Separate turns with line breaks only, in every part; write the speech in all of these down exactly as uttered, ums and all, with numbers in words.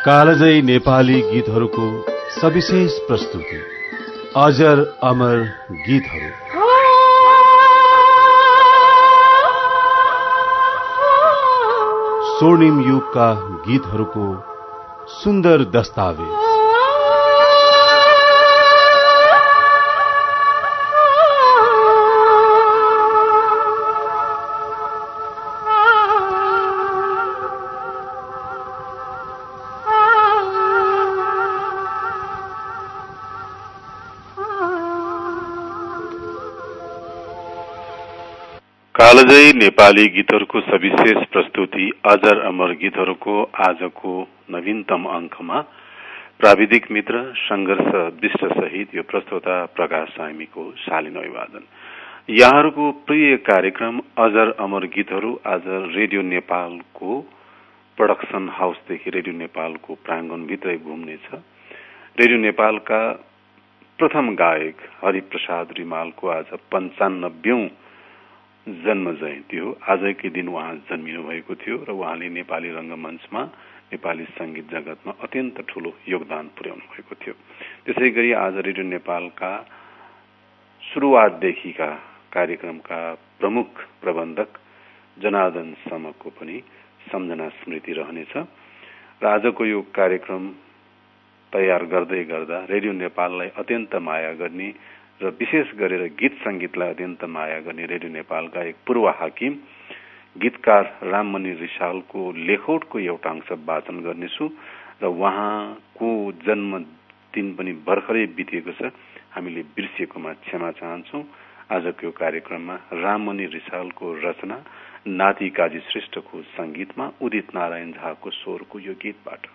कालजयी नेपाली गीतहरूको सविशेष प्रस्तुति अजर अमर गीतहरू। स्वर्णिम युगका गीतहरूको सुन्दर दस्तावेज। कालजयी नेपाली गीतहरूको सविशेष प्रस्तुति अजर अमर गीतहरूको आजको नवीनतम अंकमा प्राविधिक मित्र संघर्ष विष्ट सहित यो प्रस्तोता प्रकाश सामीको शालीन अभिवादन। यहाँहरूको प्रिय कार्यक्रम अजर अमर गीतहरू आज रेडियो नेपालको प्रोडक्सन हाउसदेखि रेडियो नेपालको प्रांगणभित्रै घुम्नेछ। रेडियो नेपालका प्रथम गायक हरिप्रसाद रिमालको आज पञ्चानब्बेौं जन्म जयन्ती हो। आजकै दिन उहाँ जन्मिनु भएको थियो र उहाँले नेपाली रंगमञ्चमा नेपाली संगीत जगतमा अत्यन्त ठूलो योगदान पुर्याउनु भएको थियो। त्यसैगरी आज रेडियो नेपालका सुरुवातदेखिका कार्यक्रमका प्रमुख प्रबन्धक जनार्दन समको पनि सम्झना स्मृति रहनेछ र आजको यो कार्यक्रम तयार गर्दै गर्दा रेडियो नेपाललाई अत्यन्त माया गर्ने र विशेष गरेर गीत संगीतलाई अत्यन्त माया गर्ने रेडियो नेपालका एक पूर्व हाकिम गीतकार राममणि रिसालको लेखौटको एउटा अंश वाचन गर्नेछु र उहाँको जन्मदिन पनि भर्खरै बितेको छ। हामीले बिर्सिएकोमा क्षमा चाहन्छौं। आजको यो कार्यक्रममा राममणि रिसालको रचना नाति काजी श्रेष्ठको संगीतमा उदित नारायण झाको स्वरको यो गीतबाट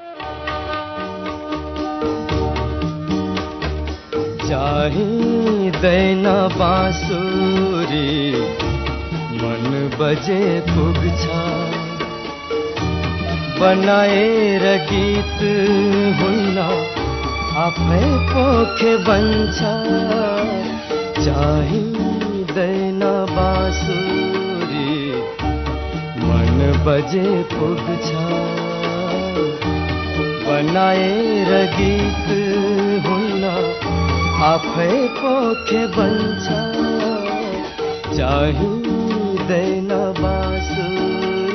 चाहिँदैन बाँसुरी मन बजे पुग्छ, बनाएर गीत हुन्न आफै पोखे बन्छ। चाहिँदैन बाँसुरी मन बजे पुग्छ, बनाएर गीत हुन्न आफै पोखे बन्छ। चाहिँदैन बाँसुरी।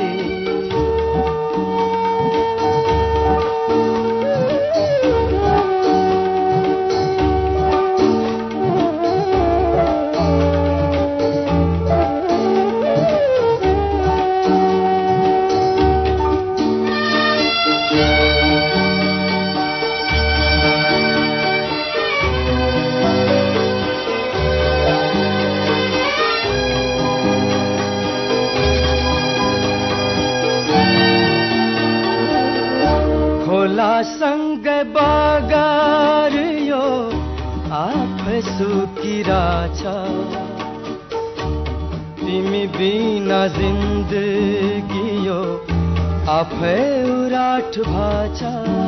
सँग बगार यो आफै सुकिरहेछ, तिमी बिना जिन्दगी यो आफै उराठ भाछ।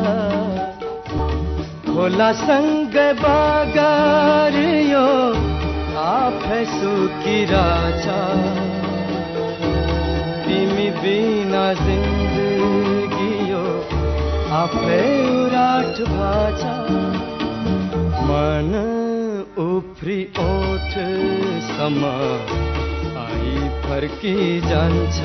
खोला सँग बगार यो आफै सुकिरहेछ, तिमी बिना जिन्दगी यो आफै उराठ भाछ। मन उफ्री ओठ सम आई फर्की जान्छ,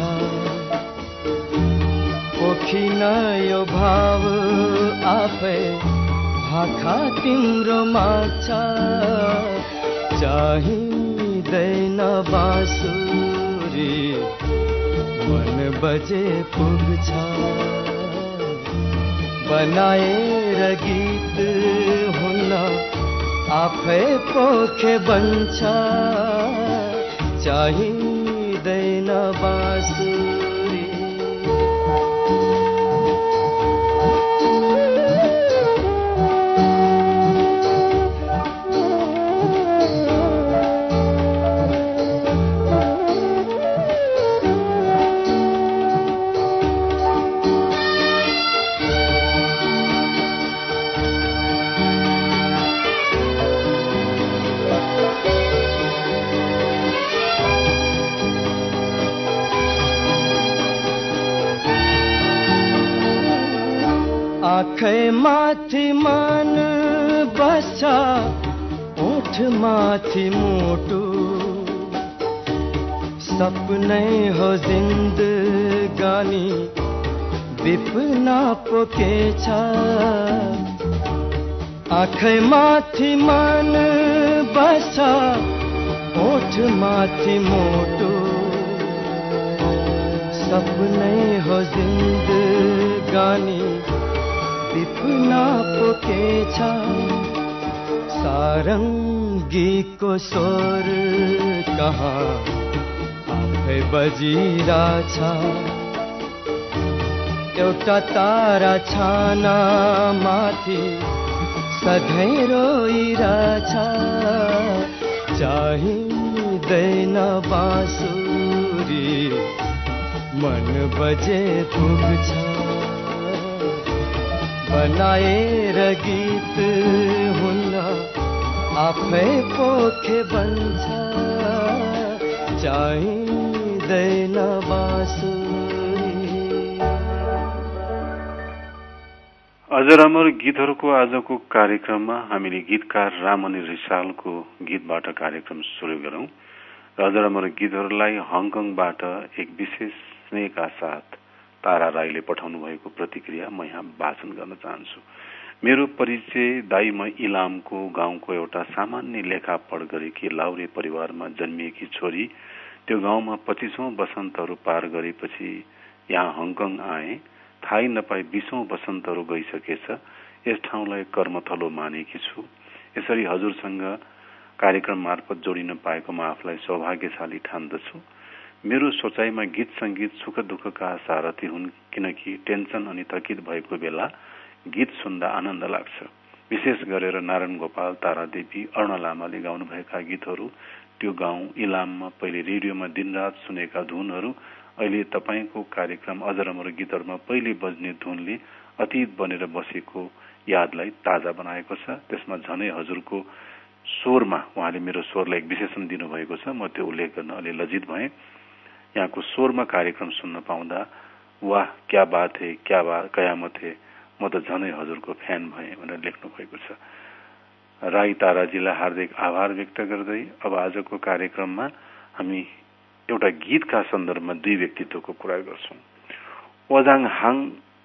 पोखिन यो भाव आफै भाखा तिम्रो माग्छ। चाहिँदैन बाँसुरी मन बजे पुग्छ, बनाएर गीत हुन्न आफै पोखे बन्छ। चाहिँदैन बाँसुरी। आँखै माथि मन बस्छ ओठ माथि मुटु सपनै हो जिन्दगानी विपना पोकेछ आँखै माथि मन बस्छ ओठ माथि मुटु सपनै हो जिन्दगानी विपना पोकेछ सारङ्गीको स्वर कहाँ आफै बजिरहेछ एउटा तारा छाना माथि सधैँ रोइरहेछ चाहिँदैन बाँसुरी मन बजे पुग्छ बनाएर गीत हुन्न आफै पोखे बन्छ चाहिँदैन बाँसुरी।
अजर अमर गीतहरूको आजको कार्यक्रममा हामीले गीतकार रामनी रिसालको गीतबाट कार्यक्रम सुरु गरौं र अजर अमर गीतहरूलाई हङकङबाट एक विशेष स्नेहका साथ तारा राईले पठाउनु भएको प्रतिक्रिया म यहाँ वाचन गर्न चाहन्छु। मेरो परिचय दाई म इलामको गाउँको एउटा सामान्य लेखापढ गरेकी लाउरे परिवारमा जन्मिएकी छोरी। त्यो गाउँमा पच्चीसौं वसन्तहरू पार गरेपछि यहाँ हङकङ आए। थाहै नपाई बीसौं वसन्तहरू गइसकेछ। यस ठाउँलाई कर्मथलो मानेकी छु। यसरी हजुरसँग कार्यक्रम मार्फत जोडिन पाएकोमा आफूलाई सौभाग्यशाली ठान्दछु। मेरो सोचाइमा गीत संगीत सुख दुःखका सारथी हुन्, किनकि टेन्सन अनि थकित भएको बेला गीत सुन्दा आनन्द लाग्छ। विशेष गरेर नारायण गोपाल, तारादेवी, अरुणा लामाले गाउनुभएका गीतहरू, त्यो गाउँ इलाममा पहिले रेडियोमा दिनरात सुनेका धुनहरू अहिले तपाईको कार्यक्रम अजर अमर गीतहरूमा पहिले बज्ने धुनले अतीत बनेर बसेको यादलाई ताजा बनाएको छ। त्यसमा झनै हजुरको स्वरमा उहाँले मेरो स्वरलाई एक विशेषण दिनुभएको छ। म त्यो उल्लेख गर्न अलि लज्जित भएँ। यहाँको स्वरमा कार्यक्रम सुन्न पाउँदा वाह क्या बात है, क्या बात कयामत है, म त झनै हजुरको फ्यान भएँ भनेर लेख्नु भएको छ। राई ताराजीलाई हार्दिक आभार व्यक्त गर्दै अब आजको कार्यक्रममा हामी एउटा गीतका सन्दर्भमा दुई व्यक्तित्वको कुरा गर्छौं। ओजाङ हाङ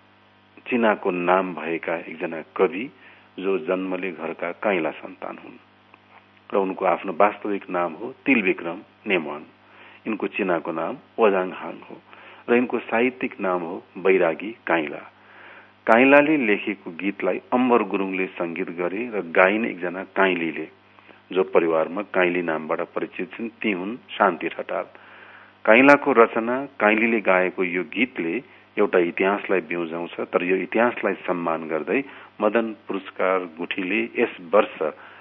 चीनाको नाम भएका एकजना कवि जो जन्मले घरका काइला सन्तान हुन् र उनको आफ्नो वास्तविक नाम हो तिलविक्रम नेमवाङ। इनको चीनाको नाम ओजाङ हाङ हो र इनको साहित्यिक नाम हो बैरागी काइला। काइलाले लेखेको गीतलाई अम्बर गुरुङले संगीत गरे र गाइने एकजना काइलीले, जो परिवारमा काइली नामबाट परिचित छन्, ती हुन् शान्ति ठटाल। काइलाको रचना, काइलीले गाएको यो गीतले एउटा इतिहासलाई ब्युजाउँछ। तर यो इतिहासलाई सम्मान गर्दै मदन पुरस्कार गुठीले यस वर्ष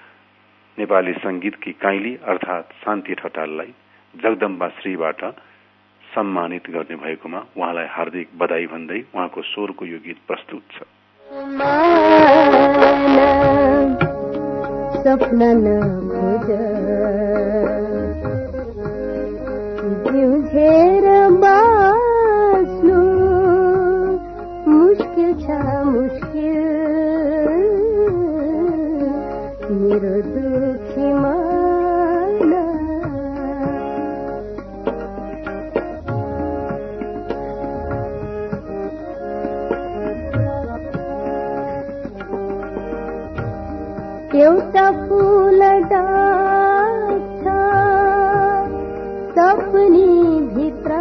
नेपाली संगीतकी काइली अर्थात शान्ति ठटाललाई जगदम्बा श्रीबाट सम्मानित गर्ने भएकोमा उहाँलाई हार्दिक बधाई भन्दै उहाँको स्वरको यो गीत प्रस्तुत छ।
सपना नभुज जिउझेर बाँच्नु मुस्किल छ, मुस्किल मेरो दुखी मन। एउटा फूल डाक्छ सपनी भित्र,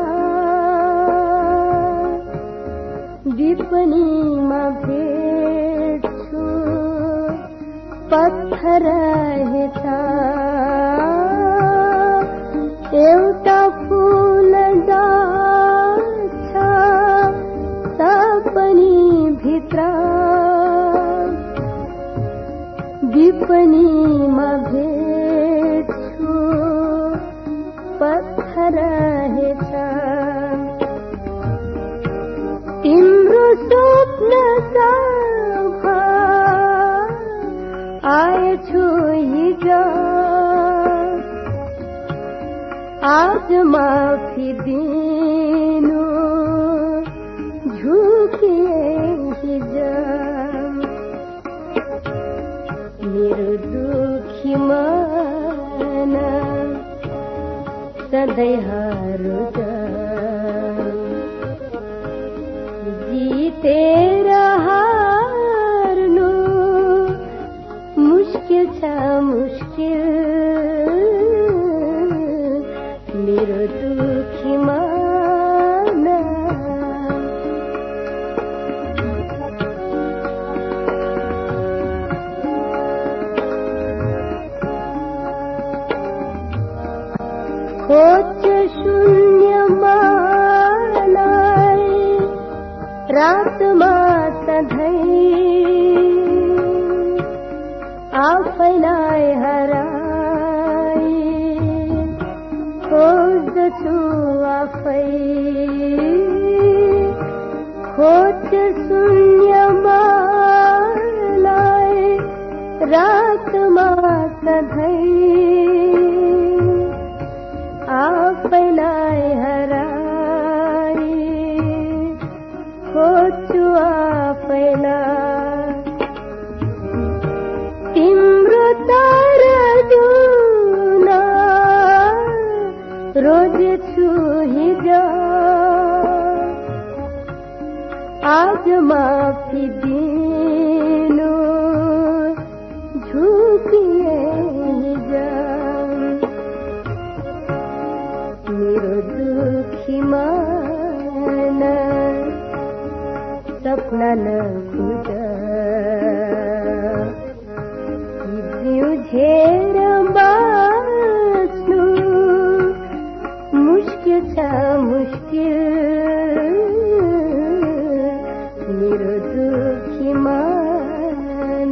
विपनीमा भेट्छु पत्थर हेर्छ। एउटा फूल डाक्छ सपनी भित्र, विपनीमा भेट्छु पत्थर हेर्छ। तिम्रो स्वप्न सभा आएछु हिजो, आज माफी दिनु झुके हिजो। सधैँ हारो जितेर हार्नु मुस्किल छ मुस्किल मेरो दुखी मन खोज शून्यमा रातमा सधैँ आफैलाई हराई खोज्दछु आफै खोज शून्यमा रातमा सधैँ आफैलाई हराई खोज्छु आफैलाई तिम्रो तारा जुन रोजेछु हिजो आज माफी दिनु झुकिए हिजो मेरो दुखी मन सपना नखुज झेर बाँच्नु मुस्किल छ मुस्किल मेरो दुखी मन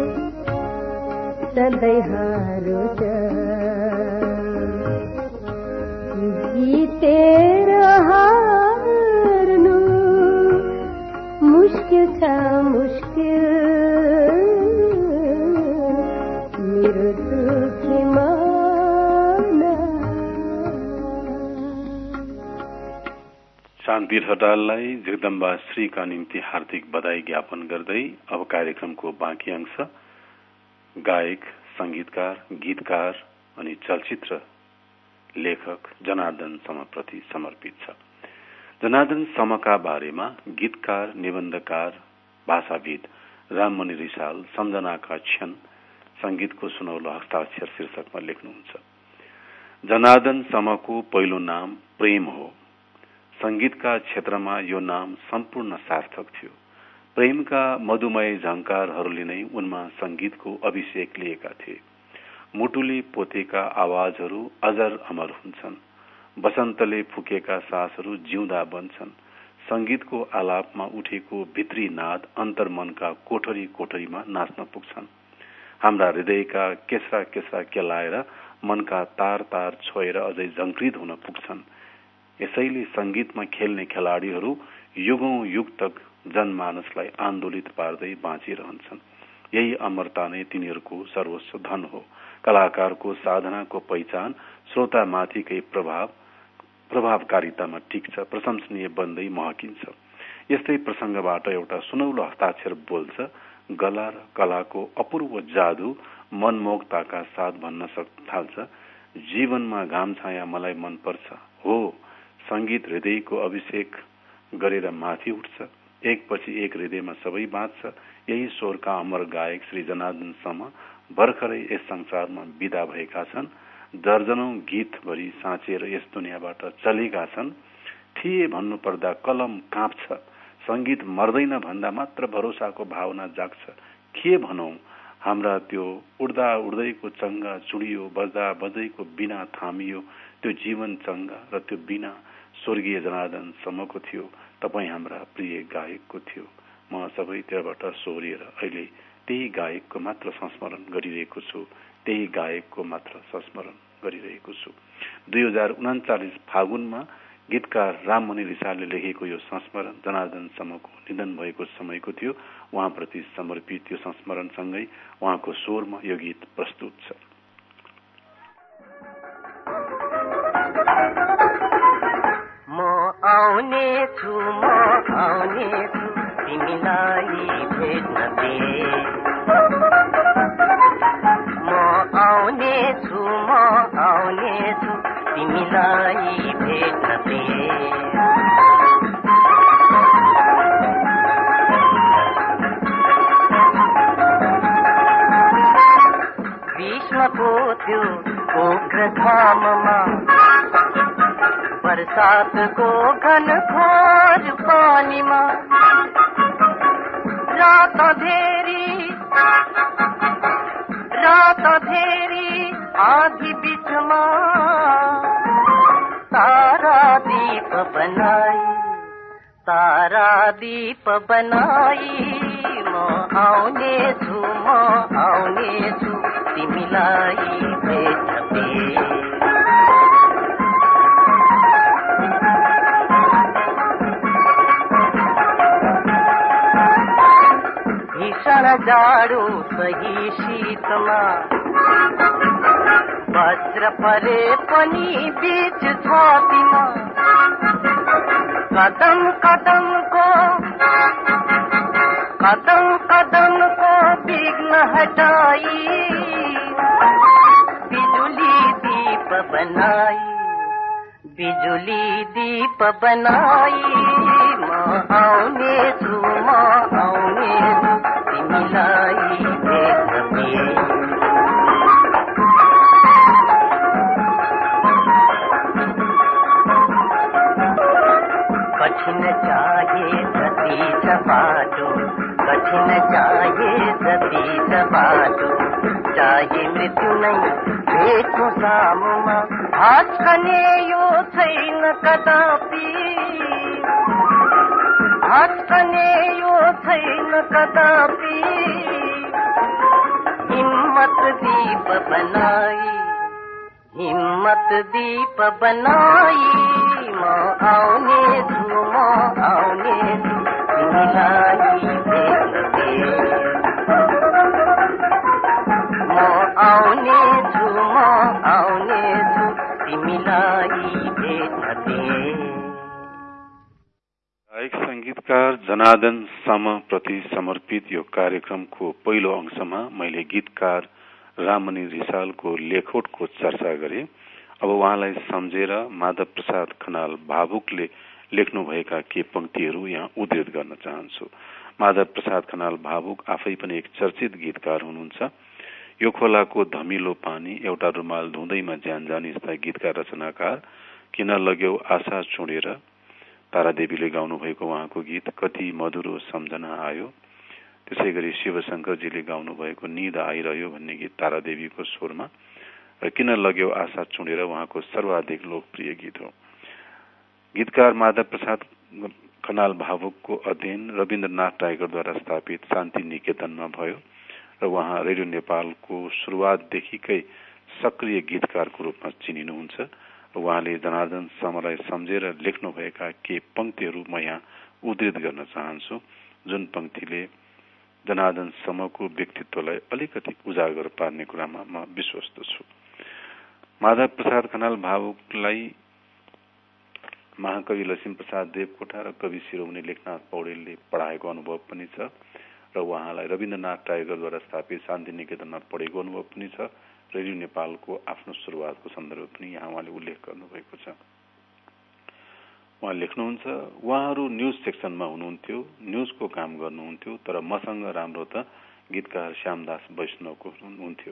सधैँ हारो जितेर हार्नु मुस्किल छ मुस्किल मेरो दुखी मन।
शान्ति ठटाललाई जगदम्बा श्रीका निम्ति हार्दिक बधाई ज्ञापन गर्दै अब कार्यक्रमको बाँकी अंश गायक, संगीतकार, गीतकार अनि चलचित्र लेखक जनार्दन समप्रति समर्पित छ। जनार्दन समका बारेमा गीतकार, निबन्धकार, भाषाविद राममणि रिसाल सम्झनाका क्षण संगीतको सुनौलो हस्ताक्षर शीर्षकमा लेख्नुहुन्छ। जनार्दन समको पहिलो नाम प्रेम हो। संगीतका क्षेत्रमा यो नाम सम्पूर्ण सार्थक थियो। प्रेमका मधुमय झंकारहरूले नै उनमा संगीतको अभिषेक लिएका थिए। मुटुले पोतेका आवाजहरू अजर अमर हुन्छन्। बसन्तले फुकेका सासहरू जिउँदा बन्छन्। संगीतको आलापमा उठेको भित्री नाद अन्तर्मनका कोठरी कोठरीमा नाच्न पुग्छन्। हाम्रा हृदयका केस्रा केस्रा केलाएर मनका तार तार छोएर अझै झंकृत हुन पुग्छन्। यसैले संगीतमा खेल्ने खेलाड़ीहरू युगौं युग तक जनमानसलाई आन्दोलित पार्दै बाँचिरहन्छन्। यही अमरता नै तिनीहरूको सर्वस्व धन हो। कलाकारको साधनाको पहिचान श्रोतामाथिकै प्रभाव प्रभावकारितामा टिक्छ, प्रशंसनीय बन्दै महकिन्छ। यस्तै प्रसंगबाट एउटा सुनौलो हस्ताक्षर बोल्छ। गला र कलाको अपूर्व जादु मनमोहकताका साथ भन्न थाल्छ, जीवनमा घाम छाया मलाई मन पर्छ। हो, संगीत हृदयको अभिषेक गरेर माथि उठ्छ। एकपछि एक हृदयमा सबै बाँच्छ। यही स्वरका अमर गायक श्री जनार्दन सम भर्खरै यस संसारमा विदा भएका छन्। दर्जनौं गीतभरि साँचेर यस दुनियाँबाट चलेका छन्। थिए भन्नु पर्दा कलम काँप्छ। संगीत मर्दैन भन्दा मात्र भरोसाको भावना जाग्छ। के भनौं, हाम्रा त्यो उड्दा उड्दैको चंगा चुडियो, बज्दा बजैको बिना थामियो। त्यो जीवन चंगा र त्यो बिना स्वर्गीय जनार्दन समको थियो। तपाई हाम्रा प्रिय गायकको थियो। म सबैतिरबाट सोहोरिएर अहिले त्यही गायकको मात्र संस्मरण गरिरहेको छु। त्यही गायकको मात्र संस्मरण गरिरहेको छु। दुई हजार उनाचालिस फागुनमा गीतकार राममणि रिसालले लेखेको यो संस्मरण जनार्दन समको निधन भएको समयको थियो। उहाँप्रति समर्पित यो संस्मरणसँगै उहाँको स्वरमा यो गीत प्रस्तुत छ।
म आउने छु म आउने छु तिमीलाई भेट्न दे। म आउने छु म आउने छु तिमीलाई भेट्न दिए। ग्रीष्मको त्यो उग्र घाममा बरसातको घनघोर पानीमा रात धेरी रात धेरी आधी बिचमा तारा दीप बनाई तारा दीप बनाई म आउने छु म आउने छु तिमीलाई भेट्न दिए। भीषण जाडो सही शीतमा वज्र परे पनि बीच छातीमा कदम कदमको कदम कदमको विघ्न हटाई बिजुली दीप बनाई बिजुली दीप बनाई म आउने छु म आउने छु तिमीलाई भेट्न दिए। कठिन चाहे जति छ बाटो कठिन चाहे जति छ बाटो चाहे मृत्यु नै भेट्नु सामुमा भाँच्कने यो छैन कदापि भाँच्कने यो छैन कदापि हिम्मत दीप बनाई हिम्मत दीप बनाई म आउने छु म आउने छु तिमीलाई भेट्न दिए। म आउने छु म आउने छु तिमीलाई भेट्न दिए।
गायक संगीतकार जनार्दन सम प्रति समर्पित यो कार्यक्रमको पहिलो अंशमा मैले गीतकार राममणि रिसालको लेखोटको चर्चा गरे। अब उहाँलाई सम्झेर माधव प्रसाद खनाल भावुकले लेख्नुभएका के पंक्तिहरू यहाँ उद्धृत गर्न चाहन्छु। माधव प्रसाद खनाल भावुक आफै पनि एक चर्चित गीतकार हुनुहुन्छ। यो खोलाको धमिलो पानी एउटा रुमाल धुँदैमा ज्यान जाने जस्ता गीतका रचनाकार। किन लग्यौ आशा चुडेर तारादेवीले गाउनु भएको उहाँको गीत कति मधुरो सम्झना आयो। त्यसै गरी शिवशंकरजीले गाउनु भएको निद आइरह्यो भन्ने गीत तारादेवीको स्वरमा र किन लग्यौ आशा चुडेर उहाँको सर्वाधिक लोकप्रिय गीत हो। गीतकार माधव प्रसाद खनाल भावुकको अध्ययन रविन्द्रनाथ टाइगरद्वारा स्थापित शान्ति निकेतनमा भयो र उहाँ रेडियो नेपालको सुरुवातदेखिकै सक्रिय गीतकारको रूपमा चिनिनुहुन्छ। उहाँले जनार्दन समलाई सम्झेर लेख्नुभएका के पंक्तिहरू म यहाँ उद्धृत गर्न चाहन्छु, जुन पंक्तिले जनार्दन समको व्यक्तित्वलाई अलिकति उजागर पार्ने कुरामा म विश्वस्त छु। माधव प्रसाद खनाल भावुकलाई महाकवि लक्ष्मीप्रसाद देवकोटा र कवि शिरोमणि लेखनाथ पौडेलले पढाएको अनुभव पनि छ र उहाँलाई रविन्द्रनाथ टाइगरद्वारा स्थापित शान्ति निकेतनमा पढेको अनुभव पनि छ। रेडियो नेपालको आफ्नो सुरुवातको सन्दर्भ पनि यहाँ उहाँले उल्लेख गर्नुभएको छ। उहाँ लेख्नुहुन्छ, उहाँहरू न्यूज सेक्सनमा हुनुहुन्थ्यो, न्यूजको काम गर्नुहुन्थ्यो, तर मसँग राम्रो त गीतकार श्यामदास वैष्णवको हुनुहुन्थ्यो।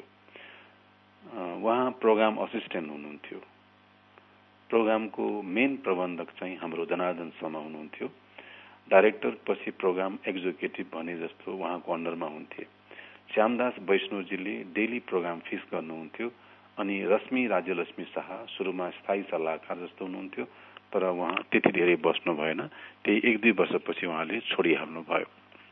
उहाँ प्रोग्राम असिस्टेन्ट हुनुहुन्थ्यो। प्रोग्रामको मेन प्रबन्धक चाहिँ हाम्रो जनार्दन शर्मा हुनुहुन्थ्यो। डाइरेक्टर पछि प्रोग्राम एक्जिक्युटिभ भने जस्तो उहाँको अन्डरमा हुन्थे। श्यामदास वैष्णवजीले डेली प्रोग्राम फिक्स गर्नुहुन्थ्यो अनि रश्मि राज्यलक्ष्मी शाह सुरुमा स्थायी सल्लाहकार जस्तो हुनुहुन्थ्यो, तर उहाँ त्यति धेरै बस्नु भएन। त्यही एक दुई वर्षपछि उहाँले छोडिहाल्नु भयो।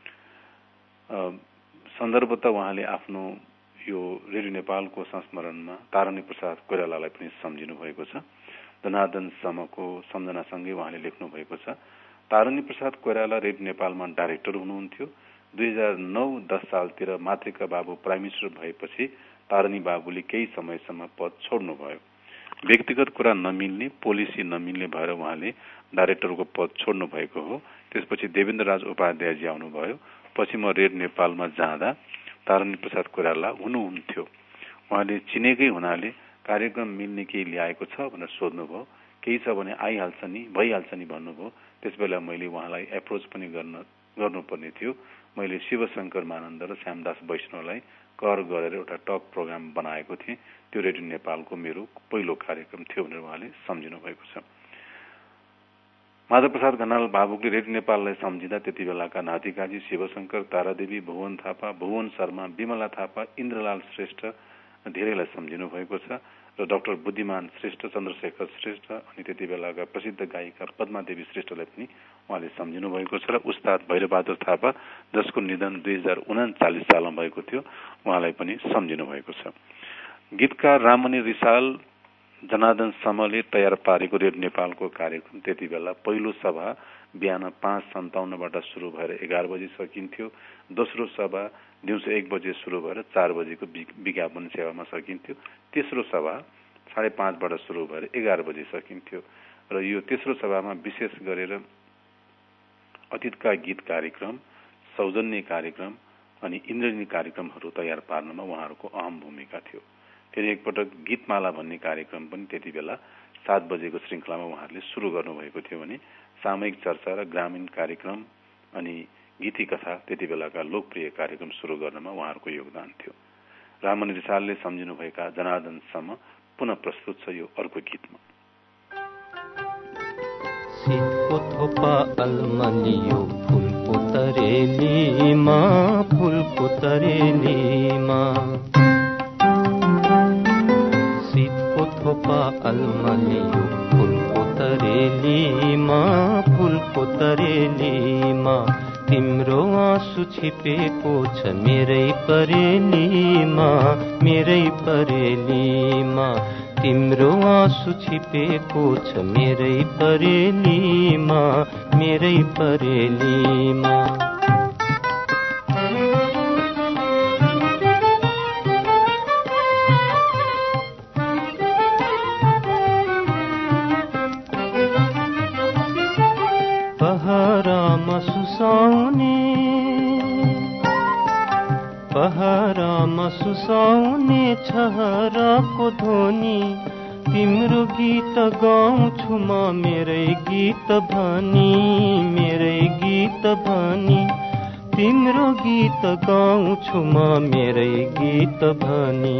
सन्दर्भतः उहाँले आफ्नो यो रेडियो नेपालको संस्मरणमा तारणी प्रसाद कोइरालालाई पनि सम्झिनु भएको छ। जनार्दन समको सम्झनासँगै उहाँले लेख्नु भएको छ, तारणी प्रसाद कोइराला रेडियो नेपालमा डाइरेक्टर हुनुहुन्थ्यो। दुई हजार नौ दस सालतिर मातृका बाबु प्राइम मिनिस्टर भएपछि तारणी बाबुले केही समयसम्म पद छोड्नुभयो। व्यक्तिगत कुरा नमिल्ने, पोलिसी नमिल्ने भएर उहाँले डाइरेक्टरको पद छोड्नु भएको हो। त्यसपछि देवेन्द्र राज उपाध्यायजी आउनुभयो। पछि म रेडियो नेपालमा जाँदा तारणी प्रसाद कोइराला हुनुहुन्थ्यो। उहाँले चिनेकै हुनाले कार्यक्रम मिल्ने केही ल्याएको छ भनेर सोध्नुभयो, केही छ भने आइहाल्छ नि, भइहाल्छ नि भन्नुभयो। त्यसबेला मैले उहाँलाई एप्रोच पनि गर्न गर्नुपर्ने थियो। मैले शिवशंकर मानन्द र श्यामदास वैष्णवलाई कर गरेर एउटा टक प्रोग्राम बनाएको थिएँ। त्यो रेडियो नेपालको मेरो पहिलो कार्यक्रम थियो भनेर उहाँले सम्झिनु भएको छ। माधव प्रसाद घनाल भावुकले रेडियो नेपाललाई सम्झिँदा त्यति बेलाका नातिकाजी शिवशंकर, तारादेवी, भुवन थापा, भुवन शर्मा, विमला थापा, इन्द्रलाल श्रेष्ठ धेरैलाई सम्झिनु भएको छ र डाक्टर बुद्धिमान श्रेष्ठ, चन्द्रशेखर श्रेष्ठ अनि त्यति बेलाका प्रसिद्ध गायिका पद्मादेवी श्रेष्ठलाई पनि उहाँले सम्झिनु भएको छ र उस्ताद भैरबहादुर थापा जसको निधन दुई हजार उनाचालिस सालमा भएको थियो उहाँलाई पनि सम्झिनु भएको छ। गीतकार राममणि रिसाल, जनार्दन समले तयार पारेको रेडियो नेपालको कार्यक्रम त्यति बेला पहिलो सभा बिहान पाँच सन्ताउन्नबाट सुरु भएर एघार बजी सकिन्थ्यो। दोस्रो सभा दिउँसो एक बजे सुरु भएर चार बजेको विज्ञापन सेवामा सकिन्थ्यो। तेस्रो सभा साढे पाँचबाट सुरु भएर एघार बजे सकिन्थ्यो र यो तेस्रो सभामा विशेष गरेर अतीतका गीत कार्यक्रम, सौजन्य कार्यक्रम अनि इन्द्रणी कार्यक्रमहरू तयार पार्नमा उहाँहरूको अहम भूमिका थियो। फेरि एकपटक गीतमाला भन्ने कार्यक्रम पनि त्यति बेला सात बजेको श्रृङ्खलामा उहाँहरूले सुरु गर्नुभएको थियो भने सामूहिक चर्चा र ग्रामीण कार्यक्रम अनि गीती कथा त्यति बेलाका लोकप्रिय कार्यक्रम सुरु गर्नमा उहाँहरूको योगदान थियो। राममणि रिसालले सम्झिनुभएका जनार्दनसम्म पुनः प्रस्तुत छ यो अर्को गीतमा।
शीतको थोपा अलमलियो फुलको तरेलीमा, फुलको तरेलीमा, शीतको थोपा अलमलियो फुलको तरेलीमा, फुलको तरेलीमा, तिम्रो आँसु छिपेको छ मेरै परेलीमा, मेरै परेलीमा, तिम्रो आँसु छिपेको छ मेरै परेलीमा, मेरै परेलीमा। पहरामा सुसाउने, पहरामा सुसाउने छहराको ध्वनि, तिम्रो गीत गाउँछु म मेरै गीत भनी, मेरै गीत भनी, तिम्रो गीत गाउँछु म मेरै गीत भनी।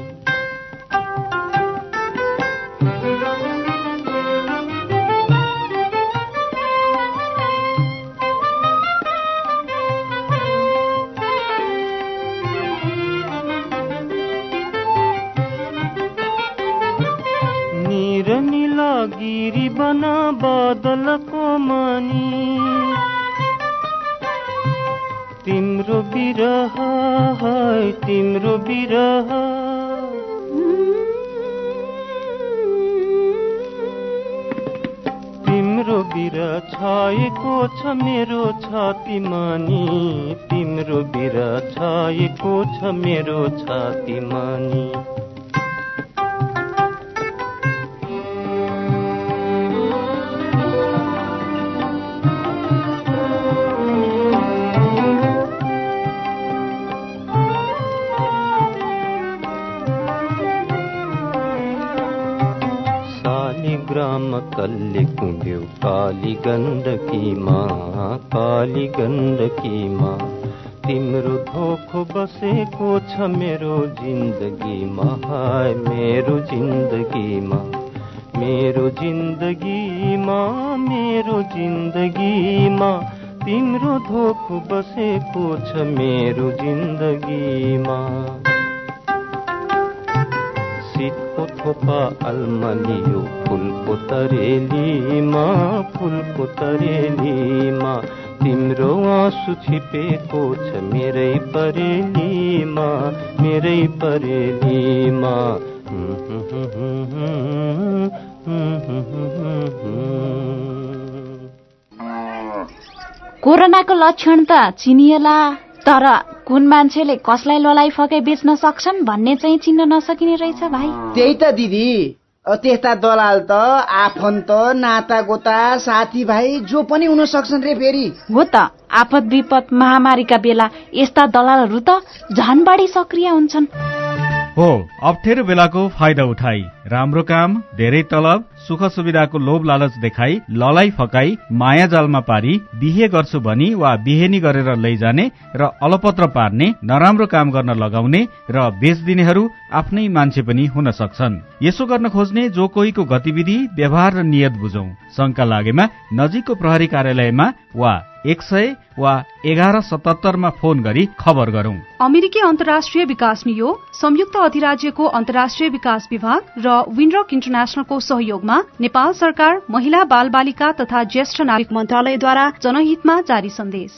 गिरी बना बादलको मनी, तिम्रो बिरह है तिम्रो बिरह, तिम्रो बिरह छाएको छ मेरो छाती मनी, तिम्रो बिरह छाएको छ मेरो छाती मनी। ग्राम कल्ले कुण्ड्यो काली गण्डकीमा, काली गण्डकीमा, तिम्रो धोखो बसेको छ मेरो जिन्दगीमा, हाय मेरो जिन्दगीमा, मेरो जिन्दगीमा, मेरो जिन्दगीमा, तिम्रो धोखो बसेको छ मेरो जिन्दगीमा। शीतको थोपा अलमलियो फुलको तरेलीमा, फुलको तरेलीमा, तिम्रो आँसु छिपेको छ मेरै परेलीमा, मेरै परेलीमा।
कोरोनाको लक्षण त चिनिएला, तर कुन मान्छेले कसलाई ललाई फकै बेच्न सक्छन् भन्ने चाहिँ चिन्न नसकिने रहेछ भाइ।
त्यही त दिदी, त्यस्ता दलाल त आफन्त, नाता गोता, साथी भाइ जो पनि हुन सक्छन् रे फेरि।
हो त, आपद विपद महामारीका बेला यस्ता दलालहरू त झन् बढी सक्रिय हुन्छन्।
हो अप्ठ्यारो बेलाको फाइदा उठाई, राम्रो काम, धेरै तलब, सुख सुविधाको लोभ लालच देखाई, ललाई फकाई, माया जालमा पारी, बिहे गर्छु भनी वा बिहेनी गरेर लैजाने र अलपत्र पार्ने, नराम्रो काम गर्न लगाउने र बेच दिनेहरू आफ्नै मान्छे पनि हुन सक्छन्। यसो गर्न खोज्ने जो कोहीको गतिविधि, व्यवहार र नियत बुझौं। शंका लागेमा नजिकको प्रहरी कार्यालयमा वा एक सय वा एघार सतहत्तरमा फोन गरी खबर गरौं।
अमेरिकी अन्तर्राष्ट्रिय विकास नियोग, संयुक्त अधिराज्यको अन्तर्राष्ट्रिय विकास विभाग र विनरक इन्टरनेशनलको सहयोगमा नेपाल सरकार, महिला बाल बालिका तथा ज्येष्ठ नागरिक मन्त्रालयद्वारा जनहितमा जारी सन्देश।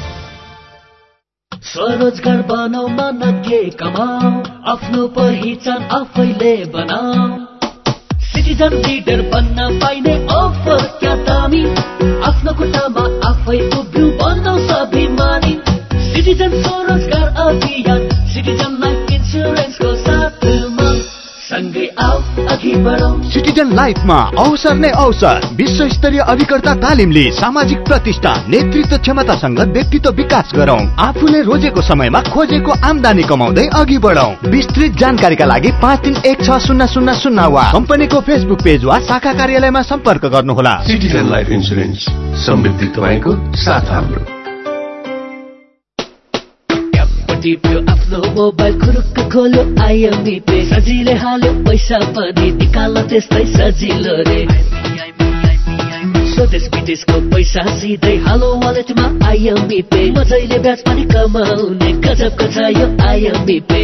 स्वरोजगार बनाउन नके कमाऊ, आफ्नो पहिचान आफैले बनाऊ, सिटिजन लिडर बन्न पाइने अफर क्या दामी, आफ्नो खुट्टामा आफै उभिउ बनाउ स्वाभिमानी। सिटिजन स्वरोजगार अभियान, सिटिजन लाइफ इन्सुरेन्सको साथमा सँगै आऊ अघि बढौं।
सिटिजन लाइफमा अवसर नै अवसर, विश्व स्तरीय अभिकर्ता तालिमले सामाजिक प्रतिष्ठा, नेतृत्व क्षमतासँग व्यक्तित्व विकास गरौं। आफूले रोजेको समयमा खोजेको आमदानी कमाउँदै अघि बढौं। विस्तृत जानकारीका लागि पाँच तीन एक छ शून्य शून्य शून्य वा कम्पनीको फेसबुक पेज वा शाखा कार्यालयमा सम्पर्क गर्नुहोला।
सिटिजन लाइफ इन्सुरेन्स, समृद्धि तपाईँको साथ हाम्रो।
टिप्यो आफ्नो मोबाइल खुरुक्क खोल्यो आइएमबी पे, सजिलै हाल्यो पैसा पनि निकाल्न त्यस्तै सजिलो रे। स्वदेश विदेशको पैसा सिधै हालो वालेटमा आइएमबी पे, मजैले ब्याज पनि कमाउने गजबको छ यो आइएमबी पे।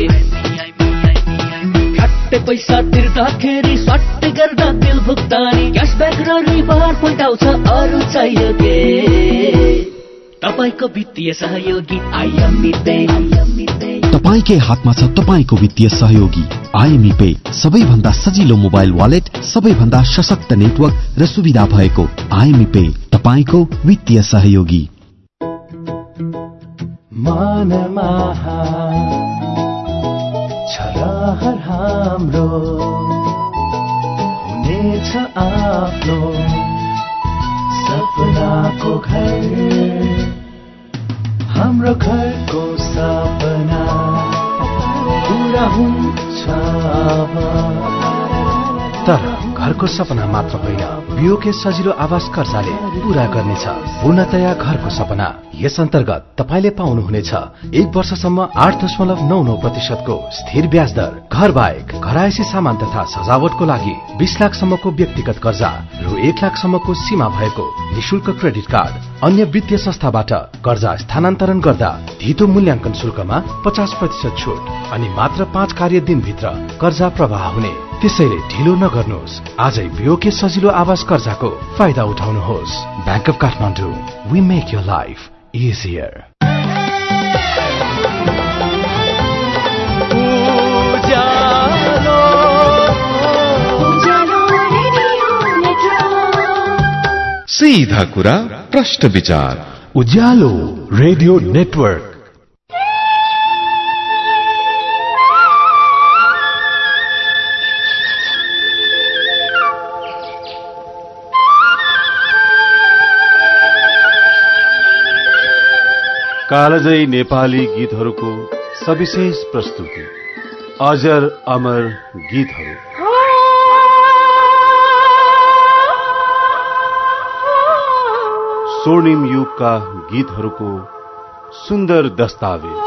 खट्टै पैसा तिर्दाखेरि सट्टै गर्दा बिल भुक्तानी, क्यासब्याक र रिवार्ड पोइन्ट आउँछ, अरू चाहियो के? तपाईको वित्तीय सहयोगी आइएमबी पे।
तपाईकै हातमा छ तपाईको वित्तीय सहयोगी आइएमबी पे, सबैभन्दा सजिलो मोबाइल वालेट, सबैभन्दा सशक्त नेटवर्क र सुविधा भएको आइएमबी पे, तपाईको वित्तीय सहयोगी।
मनमा छलहर हाम्रो हुनेछ आफ्नो सपनाको घर, हाम्रो घरको सपना पूरा हुन्छ।
तर घरको सपना मात्र होइन, बिओके सजिलो आवास कर्जाले पूरा गर्नेछ पूर्णतया घरको सपना। यस अन्तर्गत तपाईले पाउनुहुनेछ एक वर्षसम्म आठ दशमलव नौ नौ प्रतिशतको स्थिर ब्याज दर, घर बाहेक घरायसी सामान तथा सजावटको लागि बीस लाखसम्मको व्यक्तिगत कर्जा, रु एक लाखसम्मको सीमा भएको निशुल्क क्रेडिट कार्ड, अन्य वित्तीय संस्थाबाट कर्जा स्थानान्तरण गर्दा धितो मूल्याङ्कन शुल्कमा पचास प्रतिशत छुट अनि मात्र पाँच कार्य दिनभित्र कर्जा प्रवाह हुने। त्यसैले ढिलो नगर्नुहोस्, आजै बिओके सजिलो आवास कर्जाको फाइदा उठाउनुहोस्। Bank of Kathmandu, we make your life easier.
सीधा कुरा, प्रश्न विचार,
उज्यालो रेडियो नेटवर्क।
कालजयी नेपाली गीतहरूको सविशेष प्रस्तुति, अजर अमर गीतहरू। स्वर्णिम युगका गीतहरूको सुन्दर दस्तावेज।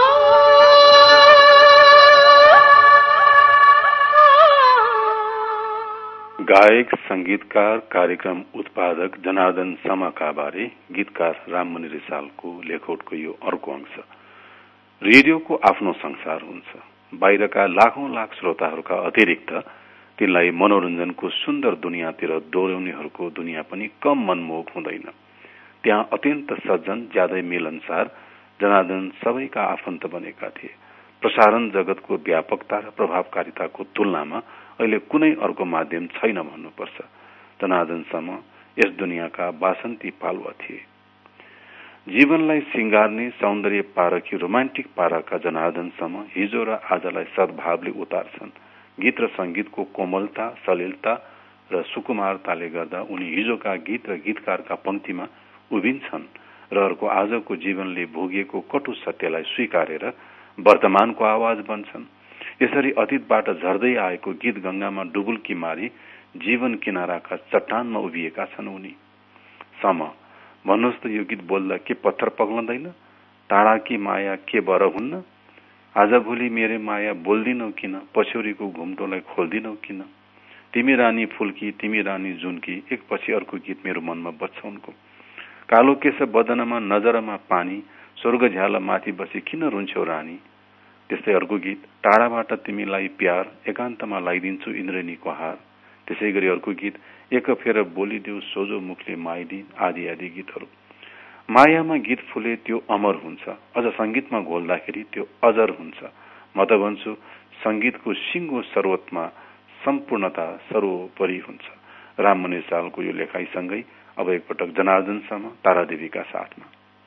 गायक, संगीतकार, कार्यक्रम उत्पादक जनार्दन समका बारे गीतकार राममणि रिसालको लेखोटको यो अर्को अंश। रेडियोको आफ्नो संसार हुन्छ। बाहिरका लाखौं लाख श्रोताहरूका अतिरिक्त तिनलाई मनोरञ्जनको सुन्दर दुनियाँतिर डोर्याउनेहरूको दुनियाँ पनि कम मनमोहक हुँदैन। त्यहाँ अत्यन्त सज्जन, ज्यादै मिलनसार जनार्दन सबैका आफन्त बनेका थिए। प्रसारण जगतको व्यापकता र प्रभावकारिताको तुलनामा अहिले कुनै अर्को माध्यम छैन भन्नुपर्छ। जनार्दनसम्म यस दुनियाँका बासन्ती पालुवा थिए। जीवनलाई सिंगार्ने सौन्दर्य पारखी रोमान्टिक पाराका जनार्दनसम्म हिजो र आजलाई सद्भावले उतार्छन्। गीत र संगीतको कोमलता, सलिलता र सुकुमारताले गर्दा उनी हिजोका गीत र गीतकारका पंक्तिमा उभिन्छन् र अर्को आजको जीवनले भोगिएको कटु सत्यलाई स्वीकारेर वर्तमानको आवाज बन्छन्। यसरी अतीतबाट झर्दै आएको गीत गंगामा डुबुल्की मारी जीवन किनाराका चट्टानमा उभिएका छन् उनी। सम भन्नुहोस् त यो गीत बोल्दा के पत्थर पग्लँदैन? टाढाकी माया के बर हुन्न? आजभोलि मेरो माया बोल्दिनौ किन? पछ्यौरीको घुम्टोलाई खोल्दिनौ किन? तिमी रानी फुल्की तिमी रानी जुनकी, एकपछि अर्को गीत मेरो मनमा बज्छ उनको। कालो केश बदनमा नजरमा पानी, स्वर्ग झ्याल माथि बसी किन रुन्छौ रानी? त्यस्तै अर्को गीत, टाढाबाट तिमीलाई प्यार, एकान्तमा लगाइदिन्छु इन्द्रेणीको हार। त्यसै गरी अर्को गीत, एक फेर बोलिदेऊ सोझो मुखले माइली, आदि आदि गीतहरू। मायामा गीत फुले त्यो अमर हुन्छ, अझ संगीतमा घोल्दाखेरि त्यो अजर हुन्छ। म त भन्छु संगीतको सिंगो सर्वोत्तमा सम्पूर्णता सर्वोपरि हुन्छ। राममणि सालको यो लेखाइसँगै अब एकपटक जनार्दनसम्म तारादेवीका साथमा।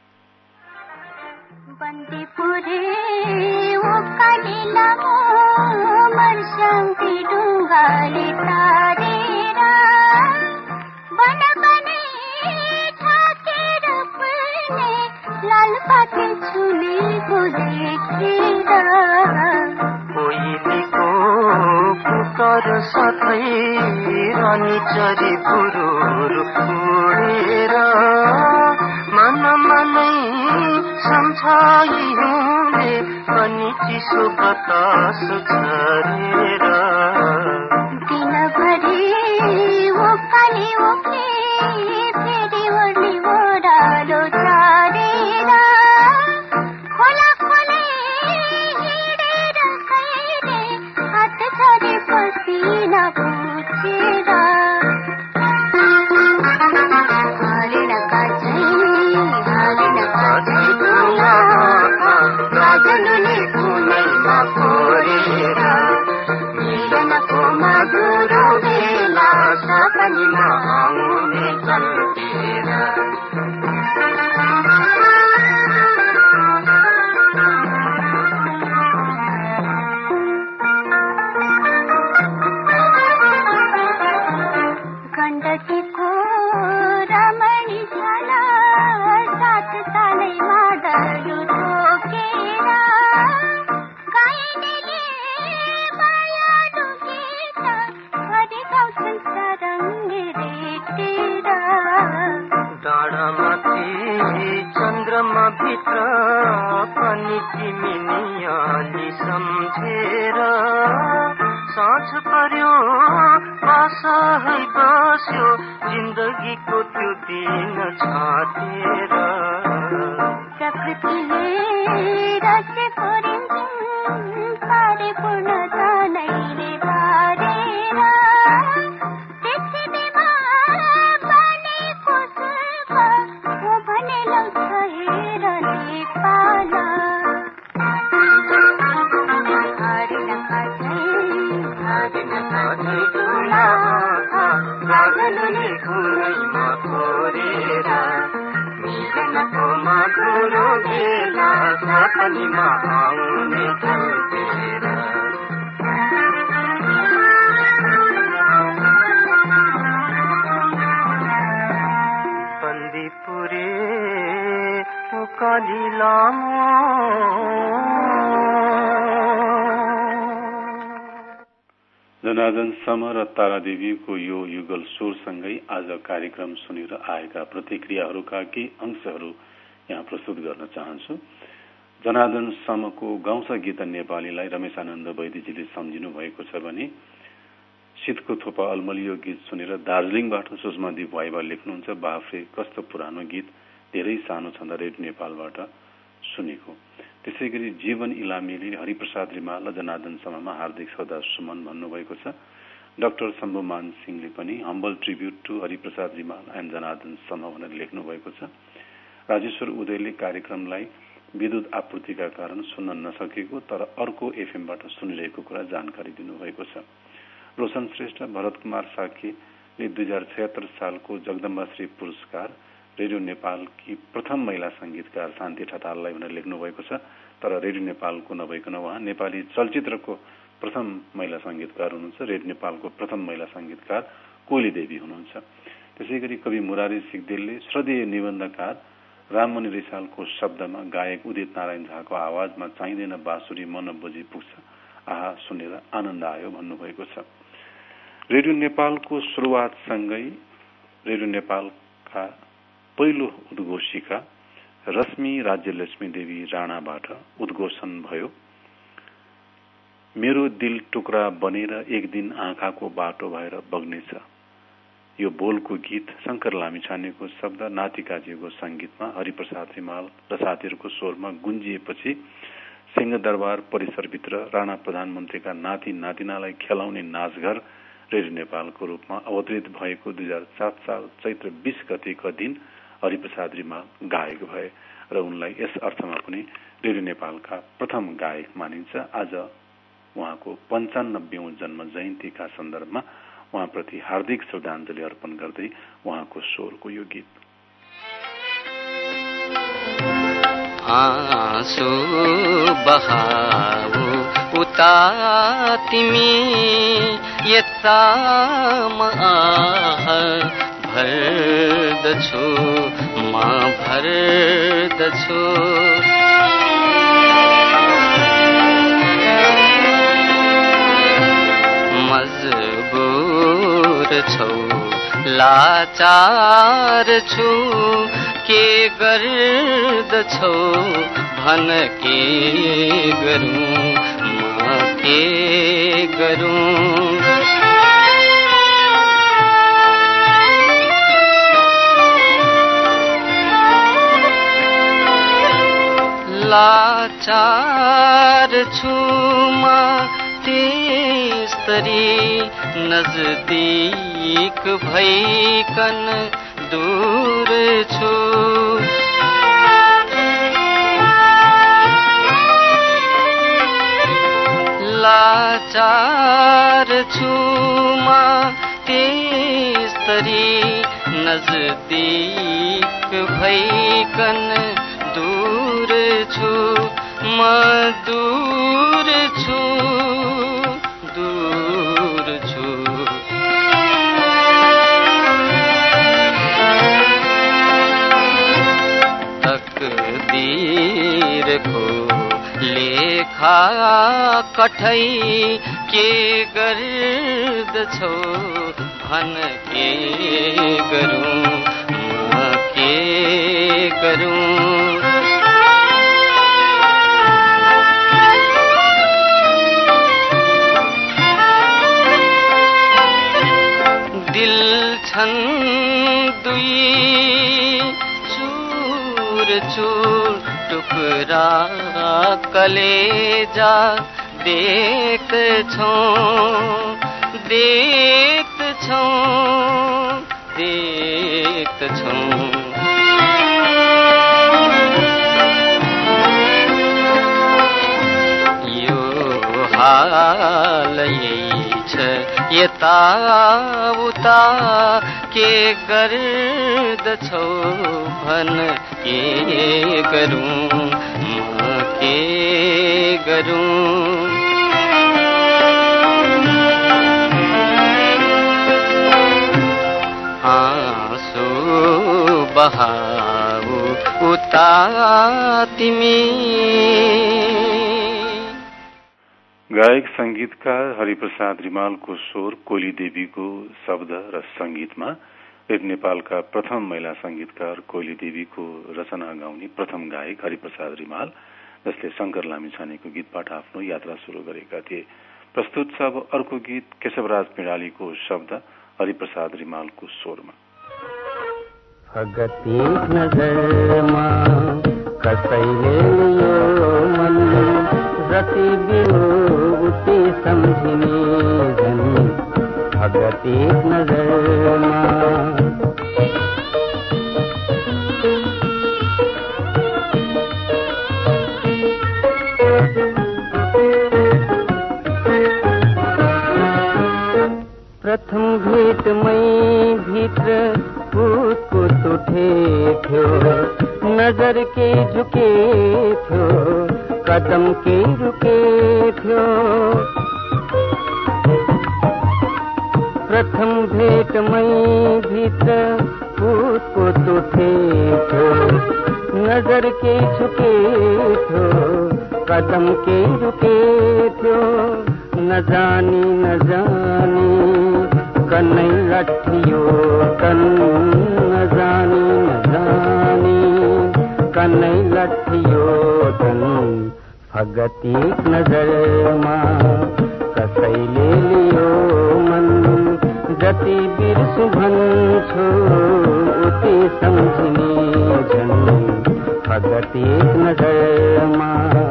बन्दीपुरे ओकाली लामो मर्स्याङ्गी ढुङ्गाले तारेर बन बने ठाकेर पुर्ने लालपाते छुले बोलेखेर
कोइलीको पुकार साथै रानी चरी पुरुरु उडेर मन मनै सम्झाइहुने अनि चिसो बतास छरेर
दिनभरि ओकाली ओके फेरि ओर्ली ओडालो चारेर खोला खोले हिँडेर कहिले हात छरे पसिना पुछेर हरिणका झै हरिणका झै राजनुले कुनैमा फोरेर मिलनको मधुरो बेला सपनीमा आउने चल्केर गण्डकीको रमणी झाला सात सालै मादलु ठोकेर गाइनेले माया डुबेर हरि गाउँछन् सरङ्गे रेटेर
डाँडामाथि चन्द्रमा भित्र पनि तिमी नियाली सम्झेर साँझ पर्यो आशा बस्यो जिन्दगीको त्यो दिन छाटेर
प्रकृतिले रचेको रिमझिम पारे पूर्ण जनैले बारेर पृथ्वीमा बनेको स्वर्ग हो भने लौछ हेर नेपाल हरिणका झै हरिणका झै ठुला राजनुले कुनैमा फोरेर मिलनको मधुरो बेला सपनीमा आउने चल्केर बन्दीपुरे ओकाली लामो।
जनार्दन सम र तारादेवीको यो युगल स्वरसँगै आज कार्यक्रम सुनेर आएका प्रतिक्रियाहरूका केही अंशहरू यहाँ प्रस्तुत गर्न चाहन्छु। जनार्दन समको गाउँछ गीत नेपालीलाई रमेशानन्द वैद्यजीले सम्झिनु भएको छ भने शीतको थोपा अलमलियो गीत सुनेर दार्जीलिङबाट सुषमादी भाइबा लेख्नुहुन्छ, बाफ्रे कस्तो पुरानो गीत, धेरै सानो छँदा रेडियो नेपालबाट सुनेको। त्यसै गरी जीवन इलामीले हरिप्रसाद रिमाल जनार्दन सममा हार्दिक श्रद्धा सुमन भन्नुभएको छ। डाक्टर शम्भुमान सिंहले पनि humble tribute to Hariprasad Rimal and Janardan Sama भनेर लेख्नु भएको छ। राजेश्वर उदयले कार्यक्रमलाई विद्युत आपूर्तिका कारण सुन्न नसकेको तर अर्को एफएमबाट सुनिरहेको कुरा जानकारी दिनुभएको छ। रोशन श्रेष्ठ, भरत कुमार साकेले दुई हजार छयत्तर सालको जगदम्बाश्री पुरस्कार रेडियो नेपालकी प्रथम महिला संगीतकार शान्ति ठटाललाई भनेर लेख्नु भएको छ। तर रेडियो नेपालको नभइकन उहाँ नेपाली चलचित्रको प्रथम महिला संगीतकार हुनुहुन्छ। रेडियो नेपालको प्रथम महिला संगीतकार कोइली देवी हुनुहुन्छ। त्यसै गरी कवि मुरारी सिगदेलले श्रद्धेय निबन्धकार राममणि रिसालको शब्दमा गायक उदित नारायण झाको आवाजमा चाहिँदैन बाँसुरी मन बुझी पुग्छ आहा सुनेर आनन्द आयो भन्नुभएको छ। रेडियो नेपालको सुरुवातसँगै रेडियो नेपालका पहिलो उद्घोषिका रश्मि राज्यलक्ष्मी देवी राणाबाट उद्घोषण भयो, मेरो दिल टुक्रा बनेर एक दिन आँखाको बाटो भएर बग्नेछ। यो बोलको गीत शंकर लामिछानेको शब्द नातिकाजीको संगीतमा हरिप्रसाद रिमाल र साथीहरूको स्वरमा गुन्जिएपछि सिंहदरबार परिसरभित्र राणा प्रधानमन्त्रीका नाति नातिनालाई खेलाउने नाचघर रेडियो नेपालको रूपमा अवतरित भएको दुई हजार सात साल चैत्र बीस गतेका दिन हरिप्रसाद रिमाल गायक भए र उनलाई यस अर्थमा पनि रेडियो नेपालका प्रथम गायक मानिन्छ। आज उहाँको पञ्चानब्बेौं जन्म जयन्तीका सन्दर्भमा उहाँप्रति हार्दिक श्रद्धाञ्जली अर्पण गर्दै उहाँको स्वरको यो गीत।
आँसु बहाऊ उता तिमी यताम आह भर्दछु म भर्दछु मजबूर छौ लाचार छु के गर्दछौ भन के गरूं म के गरूं लाचार छु म तेस्तरी नजदीक भइकन दूर छु लाचार छु म तेस्तरी नजदीक भइकन दूर छु म दूर छु दूर छु तकदीरको लेखा कठै के गर्दछौ भन के गरूं म के गरूं दिल छन् दुई चूर चूर टुकरा कलेजा देख्छौ देख्छौ देख्छौ यो हाल यता उता के गर्दछौ भन के गरूं म के गरूं आँसु बहाऊ उता तिमी।
गायक संगीतकार हरिप्रसाद रिमालको स्वर, कोली देवीको शब्द र संगीतमा रेडियो नेपालका प्रथम महिला संगीतकार कोली देवीको रचना गाउने प्रथम गायक हरिप्रसाद रिमाल, जसले शंकर लामिछानेको गीतबाट आफ्नो यात्रा शुरू गरेका थिए। प्रस्तुत छ अब अर्को गीत केशवराज पिँडालीको शब्द हरिप्रसाद रिमालको स्वरमा।
भगती नजरमा कसैले यो मन रति बिउती सम्झिने झन् भगती नजरमा प्रथम भेटमै भित्र कुछ उठे थियो, नजर के झुके थियो, कदम के रुके थियो। प्रथम भेटमै भित्र कुछ उठे थियो, नजर के झुके थियो, कदम के रुके थियो नजानी नजानी कनै लठियो तन नजानी नजानी कनै लठियो तन फगती नजरमा कसैले लियो मन जति बिर्सु भन्छु उति सम्झिने झन् फगती नजरमा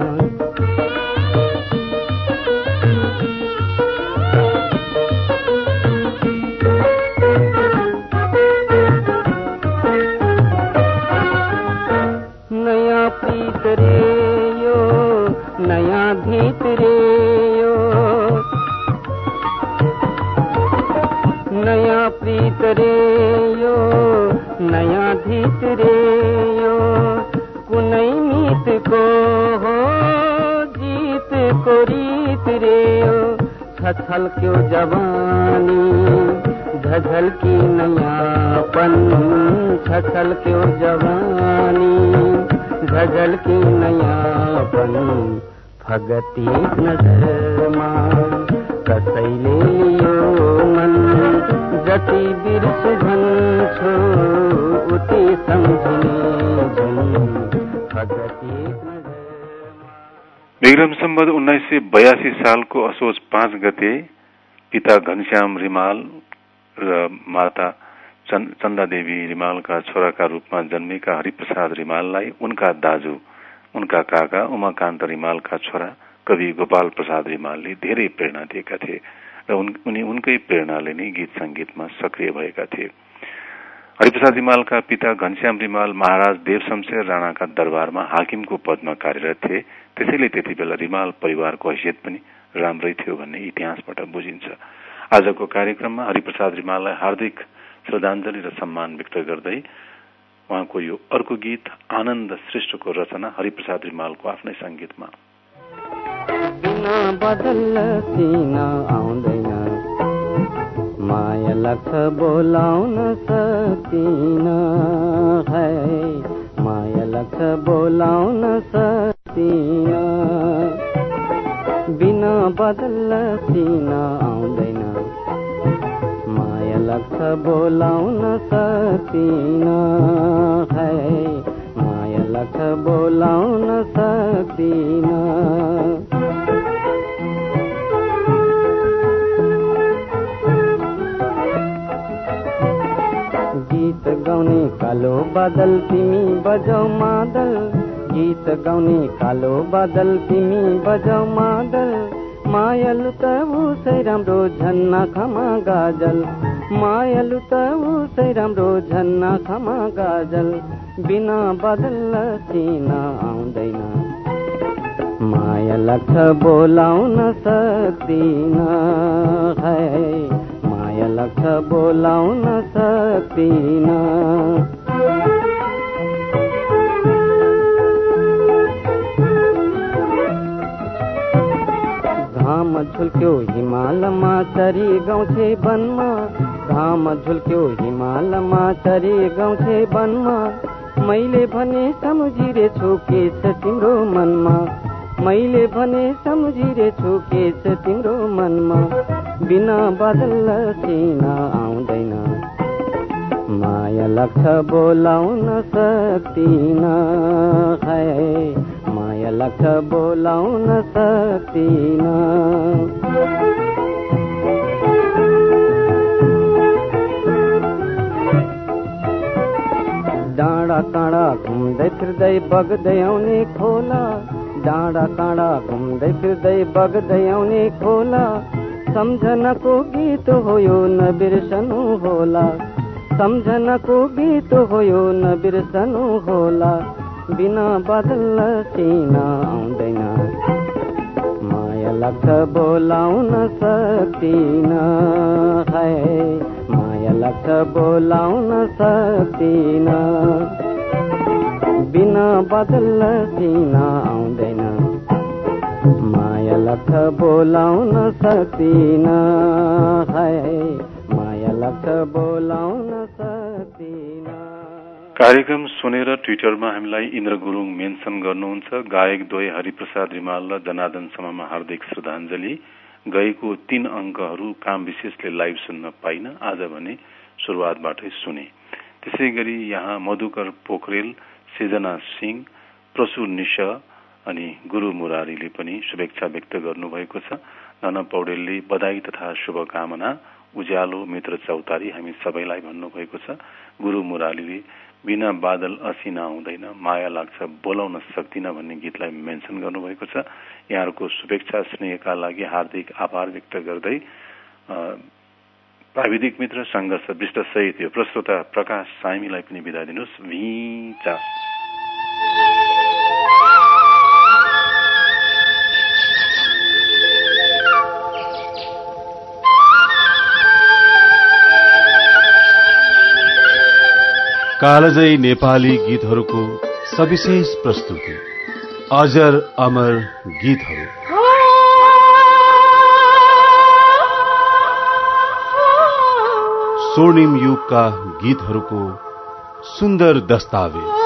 नयाँ प्रीत रे यो नयाँ भीत रे यो नयाँ प्रीत रे यो नयाँ धीत रे यो कुनै मीत को हो जीत को रीत रे यो छछल क्यों जवानी झझल की नयापन छछल क्यों जवानी झझल की नयापन फगती नजरमा कसैले लियो मन जति बिर्स भन्छु उति सम्झिने झन् फगती
विक्रम सम्वत उन्नाइस सय बयासी सालको असोज पाँच गते पिता घनश्याम रिमाल र माता चन्दा देवी रिमालका छोराका रूपमा जन्मेका हरिप्रसाद रिमाललाई उनका दाजु उनका काका उमाकान्त रिमालका छोरा कवि गोपाल प्रसाद रिमालले धेरै प्रेरणा दिएका थिए र उनी उनकै प्रेरणाले नै गीत संगीतमा सक्रिय भएका थिए। हरिप्रसाद रिमालका पिता घनश्याम रिमाल महाराज देव शमशेर राणाका दरबारमा हाकिमको पदमा कार्यरत थिए। त्यसैले त्यति बेला रिमाल परिवारको हैसियत पनि राम्रै थियो भन्ने इतिहासबाट बुझिन्छ। आजको कार्यक्रममा हरिप्रसाद रिमाललाई हार्दिक श्रद्धाञ्जली र सम्मान व्यक्त गर्दै उहाँको यो अर्को गीत आनन्द श्रेष्ठको रचना हरिप्रसाद रिमालको आफ्नै संगीतमा।
बिना बदल सिना आउँदैन माया लाग्छ बोलाउन सकिन है माया लाग्छ बोलाउन सकिन बिना बदल सिना आउँदैन माया लाग्छ बोलाउन सकिन है माया लाग्छ बोलाउन सकिन गीत गाउने कालो बादल तिमी बजाऊ मादल गीत गाउने कालो बादल तिमी बजाऊ मादल मायालु त उसै राम्रो झन्ना खमा गाजल मायालु त उसै राम्रो झन्ना खमा गाजल बिना बदल सिना आउँदैन माया लाग्छ बोलाउन सक्दिन है माया लाग्छ बोलाउन सक्दिन घाम झुल्क्यो हिमालमा चरी गाउँछे वनमा घाम झुल्क्यो हिमालमा चरी गाउँछे वनमा मैले भने सम्झिरहेछु के छ तिम्रो मनमा मैले भने सम्झिरहेछु के छ तिम्रो मनमा बिना बदल सिना आउँदैन माया लाग्छ बोलाउन सक्दिन है माया लाग्छ बोलाउन सक्दिन डाँडा काँडा घुम्दै फिर्दै बग्दै आउने खोला डाँडा काँडा घुम्दै फिर्दै बग्दै आउने खोला सम्झनाको गीत हो यो नबिर्सनु होला सम्झनाको गीत हो यो नबिर्सनु होला बिना बदल सिना आउँदैन माया लाग्छ बोलाउन सक्दिन है माया लाग्छ बोलाउन सक्दिन बिना बदल सिना आउँदैन माया लाग्छ बोलाउन सक्दिन है माया लाग्छ बोलाउन सक्दिन
कार्यक्रम सुनेर ट्विटरमा हामीलाई इन्द्र गुरुङ मेन्सन गर्नुहुन्छ। गायक द्वय हरिप्रसाद रिमाल र जनार्दन शर्मामा हार्दिक श्रद्धाञ्जली। गएको तीन अंकहरू काम विशेषले लाइभ सुन्न पाइन, आज भने शुरूआतबाटै सुने। त्यसै गरी यहाँ मधुकर पोखरेल, सृजना सिंह, प्रसु निशा अनि गुरु मुरारीले पनि शुभेच्छा व्यक्त गर्नुभएको छ। नाना पौडेलले बधाई तथा शुभकामना। उज्यालो मित्र चौतारी हामी सबैलाई भन्नुभएको छ। गुरु मुरारीले बिना बादल असिना आउँदैन, माया लाग्छ बोलाउन सक्दिन भन्ने गीतलाई मेन्सन गर्नुभएको छ। यहाँहरूको शुभेच्छा स्नेहका लागि हार्दिक आभार व्यक्त गर्दै प्राविधिक मित्र संघर्ष विष्ट सहित यो प्रस्तोता प्रकाश सामीलाई पनि बिदा दिनुहोस्। भिचा
कालजयी नेपाली गीतहरूको सविशेष प्रस्तुति अजर अमर गीतहरू। स्वर्णिम युगका गीतहरूको सुन्दर दस्तावेज।